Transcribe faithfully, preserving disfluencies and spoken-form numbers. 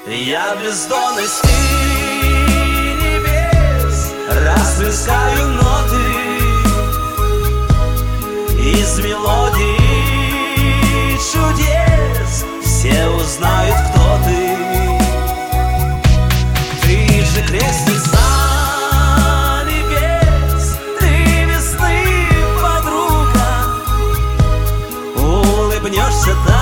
Я в бездонности небес расплескаю ноты из мелодий чудес. Все узнают, кто ты. Ты же крестница небес, ты весны подруга. Улыбнешься так,